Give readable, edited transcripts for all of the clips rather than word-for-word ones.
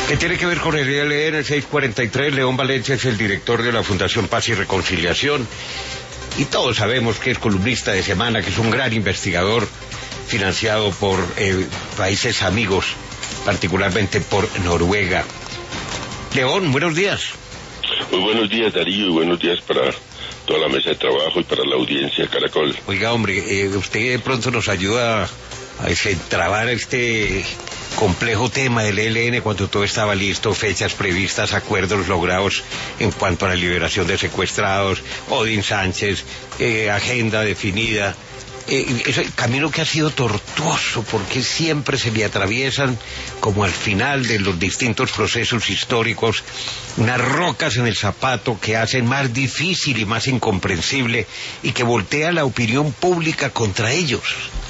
que tiene que ver con el ELN 643. León Valencia es el director de la Fundación Paz y Reconciliación, y todos sabemos que es columnista de Semana, que es un gran investigador financiado por países amigos, particularmente por Noruega. León, buenos días. Muy buenos días, Darío, y buenos días para toda la mesa de trabajo y para la audiencia Caracol. Oiga, hombre, usted de pronto nos ayuda a desentrabar este complejo tema del ELN cuando todo estaba listo, fechas previstas, acuerdos logrados en cuanto a la liberación de secuestrados, Odín Sánchez, agenda definida. Es el camino que ha sido tortuoso, porque siempre se le atraviesan, como al final de los distintos procesos históricos, unas rocas en el zapato que hacen más difícil y más incomprensible, y que voltea la opinión pública contra ellos.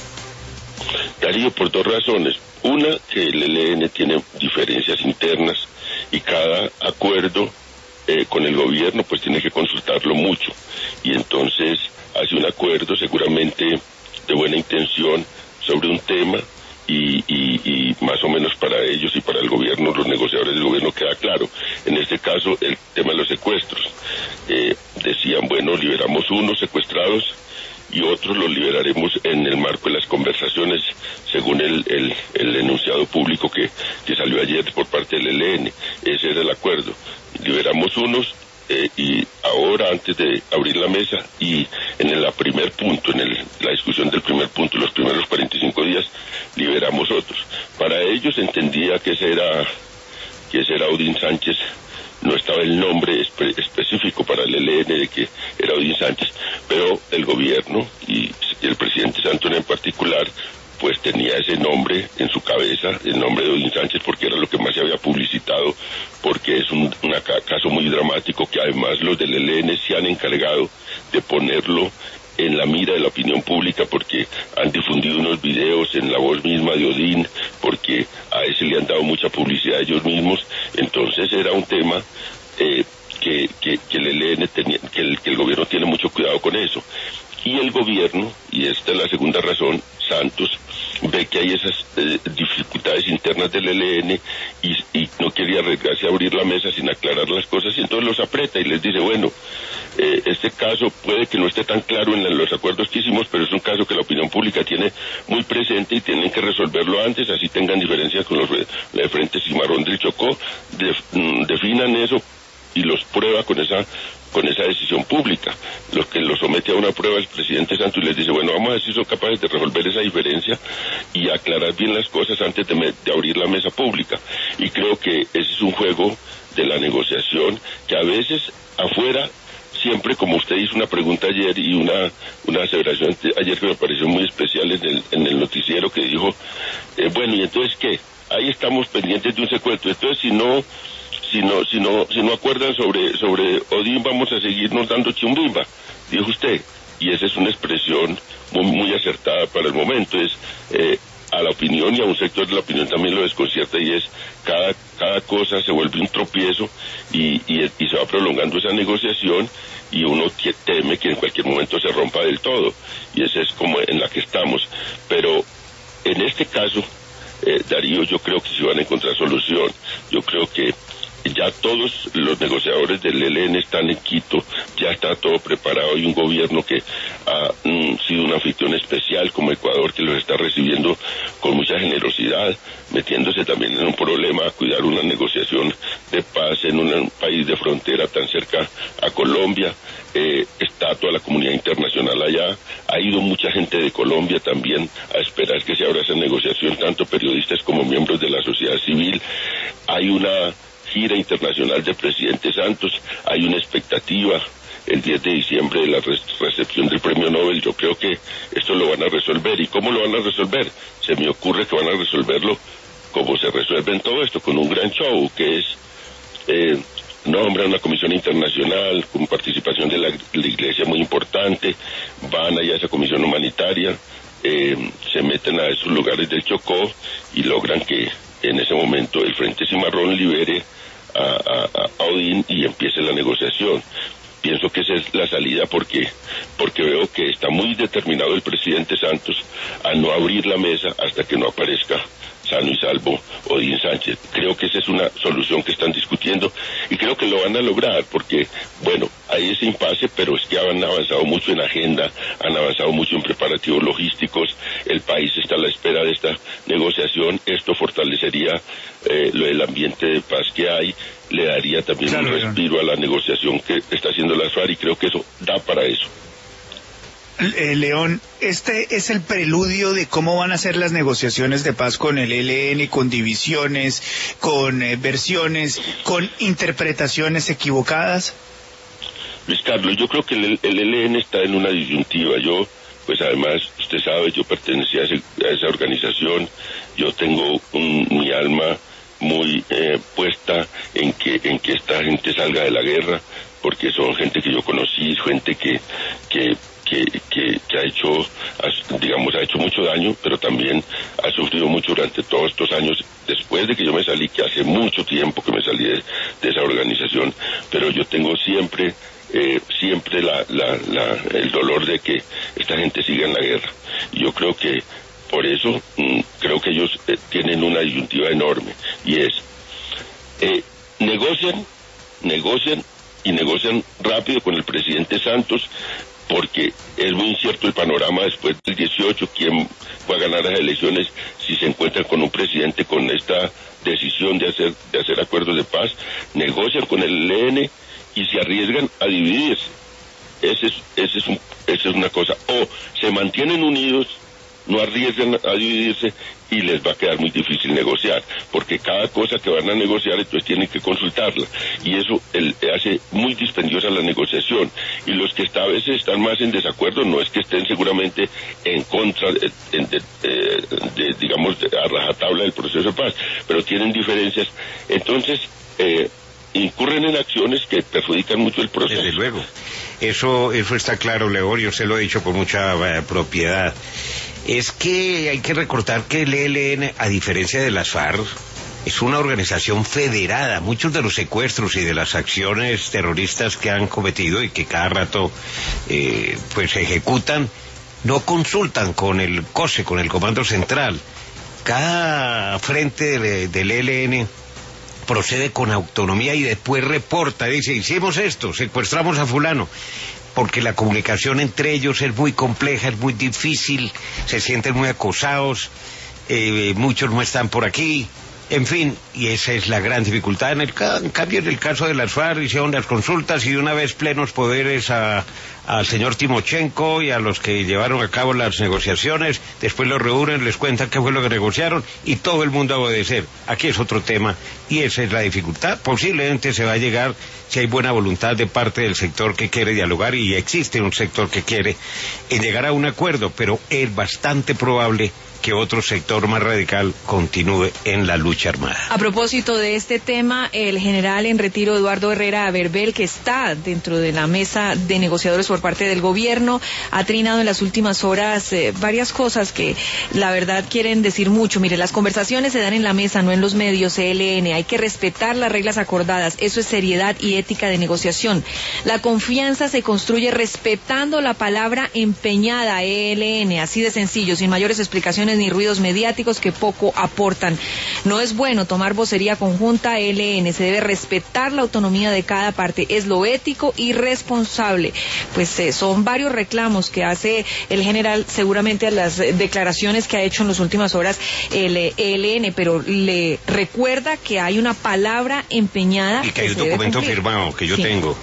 Darío, por dos razones. Una, que el ELN tiene diferencias internas y cada acuerdo con el gobierno pues tiene que consultarlo mucho, y entonces hace un acuerdo seguramente de buena intención sobre un tema y más o menos para ellos y para el gobierno, los negociadores del gobierno, queda claro. En este caso el tema de los secuestros, decían, bueno, liberamos unos secuestrados y otros los liberaremos en el marco de las conversaciones, según el enunciado público que salió ayer por parte del ELN. Ese era el acuerdo. Liberamos unos y ahora, antes de abrir la mesa y en el primer punto, la discusión del primer punto, los primeros 45 días, liberamos otros. Para ellos entendía que ese era Odín Sánchez. No estaba el nombre específico para el ELN de que era Odín Sánchez, pero el gobierno y el presidente Santos en particular pues tenía ese nombre en su cabeza, el nombre de Odín Sánchez, porque era lo que más se había publicitado, porque es un caso muy dramático que además los del ELN se han encargado de ponerlo en la mira de la opinión pública, porque han difundido unos videos en la voz misma de Odín, porque a ese le han dado mucha publicidad ellos mismos. Entonces era un tema que el ELN tenía, que el gobierno tiene mucho cuidado con eso. Y el gobierno, y esta es la segunda razón, Santos ve que hay esas dificultades internas del ELN y no quería arriesgarse a abrir la mesa sin aclarar las cosas, y entonces los aprieta y les dice, bueno, este caso puede que no esté tan claro en los acuerdos que hicimos, pero es un caso que la opinión pública tiene muy presente y tienen que resolverlo antes, así tengan diferencias con los de Frente Cimarrón del Chocó, definan eso y los prueba con esa decisión pública. Lo que lo somete a una prueba el presidente Santos y les dice, bueno, vamos a ver si son capaces de resolver esa diferencia y aclarar bien las cosas antes de abrir la mesa pública. Y creo que ese es un juego de la negociación que a veces afuera, siempre, como usted hizo una pregunta ayer y una aseveración ayer que me pareció muy especial en el noticiero, que dijo, bueno, ¿y entonces qué? Ahí estamos pendientes de un secuestro, entonces si no acuerdan sobre Odín, vamos a seguirnos dando chimbimba, dijo usted, y esa es una expresión muy acertada para el momento. Es a la opinión y a un sector de la opinión también lo desconcierta, y es cada cosa se vuelve un tropiezo y se va prolongando esa negociación, y uno teme que en cualquier momento se rompa del todo, y esa es como en la que estamos. Pero en este caso, Darío, yo creo que se van a encontrar solución. Yo creo que ya todos los negociadores del ELN están en Quito, ya está todo preparado, y un gobierno que ha sido un anfitrión especial como Ecuador, que los está recibiendo con mucha generosidad, metiéndose también en un problema a cuidar una negociación de paz en un país de frontera tan cerca a Colombia. Está toda la comunidad internacional allá, ha ido mucha gente de Colombia también a esperar que se abra esa negociación, tanto periodistas como miembros de la sociedad civil. Hay una gira internacional del presidente Santos, hay una expectativa el 10 de diciembre de la recepción del premio Nobel. Yo creo que esto lo van a resolver. ¿Y cómo lo van a resolver? Se me ocurre que van a resolverlo como se resuelve en todo esto, con un gran show, que es nombran una comisión internacional con participación de la iglesia muy importante, van allá a esa comisión humanitaria, se meten a esos lugares del Chocó y logran que en ese momento el Frente Cimarrón libere a Odín y empiece la negociación. Pienso que esa es la salida, porque veo que está muy determinado el presidente Santos a no abrir la mesa hasta que no aparezca sano y salvo Odín Sánchez. Creo que esa es una solución que están discutiendo y creo que lo van a lograr porque, bueno, hay ese impasse, pero es que han avanzado mucho en agenda, han avanzado mucho en preparativos logísticos, el país está a la espera de esta negociación, esto fortalecería el ambiente de paz que hay, le daría también un respiro a la negociación que está haciendo las FARC y creo que eso da para eso. León, este es el preludio de cómo van a ser las negociaciones de paz con el ELN, con divisiones, con versiones, con interpretaciones equivocadas. Luis Carlos, yo creo que el ELN está en una disyuntiva. Yo, pues además, usted sabe, yo pertenecía a esa organización, yo tengo mi alma muy puesta en que esta gente salga de la guerra, porque son gente que yo conocí, gente que ha hecho, digamos, ha hecho mucho daño, pero también ha sufrido mucho durante todos estos años, después de que yo me salí, que hace mucho tiempo que me salí de esa organización, pero yo tengo siempre el dolor de que esta gente siga en la guerra. Y yo creo que por eso creo que ellos tienen una disyuntiva enorme, y es negocian rápido con el presidente Santos, porque es muy incierto el panorama después del 18, quién va a ganar las elecciones si se encuentran con un presidente con esta decisión de hacer acuerdos de paz. Negocian con el ELN y se arriesgan a dividirse. Esa es una cosa. O se mantienen unidos, no arriesgan a dividirse y les va a quedar muy difícil negociar, porque cada cosa que van a negociar entonces tienen que consultarla, y eso hace muy dispendiosa la negociación, y los que a veces están más en desacuerdo no es que estén seguramente en contra digamos, a rajatabla del proceso de paz, pero tienen diferencias, entonces incurren en acciones que perjudican mucho el proceso. Desde luego, eso está claro, León, yo se lo he dicho con mucha propiedad. Es que hay que recordar que el ELN, a diferencia de las FARC, es una organización federada. Muchos de los secuestros y de las acciones terroristas que han cometido y que cada rato pues se ejecutan, no consultan con el COSE, con el Comando Central. Cada frente del ELN procede con autonomía y después reporta, dice, hicimos esto, secuestramos a fulano, porque la comunicación entre ellos es muy compleja, es muy difícil, se sienten muy acosados, muchos no están por aquí, en fin, y esa es la gran dificultad. En cambio, en el caso de las FARC hicieron las consultas y de una vez plenos poderes al señor Timochenko y a los que llevaron a cabo las negociaciones, después los reúnen, les cuentan qué fue lo que negociaron y todo el mundo a obedecer. Aquí es otro tema y esa es la dificultad. Posiblemente se va a llegar, si hay buena voluntad de parte del sector que quiere dialogar, y existe un sector que quiere, en llegar a un acuerdo, pero es bastante probable que otro sector más radical continúe en la lucha armada. A propósito de este tema, el general en retiro Eduardo Herrera Averbel, que está dentro de la mesa de negociadores por parte del gobierno, ha trinado en las últimas horas varias cosas que la verdad quieren decir mucho. Mire, las conversaciones se dan en la mesa, no en los medios. ELN, hay que respetar las reglas acordadas, eso es seriedad y ética de negociación. La confianza se construye respetando la palabra empeñada, ELN, así de sencillo, sin mayores explicaciones ni ruidos mediáticos que poco aportan. No es bueno tomar vocería conjunta. ELN, se debe respetar la autonomía de cada parte, es lo ético y responsable. Pues son varios reclamos que hace el general, seguramente a las declaraciones que ha hecho en las últimas horas el ELN, pero le recuerda que hay una palabra empeñada y que hay un documento firmado que yo tengo.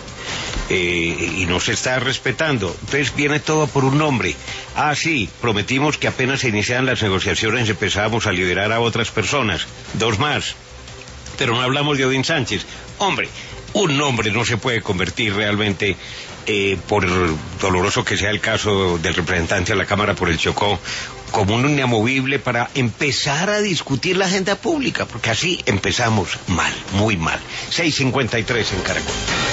Y no se está respetando. Entonces viene todo por un nombre. Ah, sí, prometimos que apenas se iniciaran las negociaciones empezábamos a liberar a otras personas, 2 más, pero no hablamos de Odín Sánchez. Hombre, un nombre no se puede convertir realmente, por doloroso que sea el caso del representante a la Cámara por el Chocó, como un inamovible para empezar a discutir la agenda pública, porque así empezamos mal, muy mal. 6:53 en Caracol.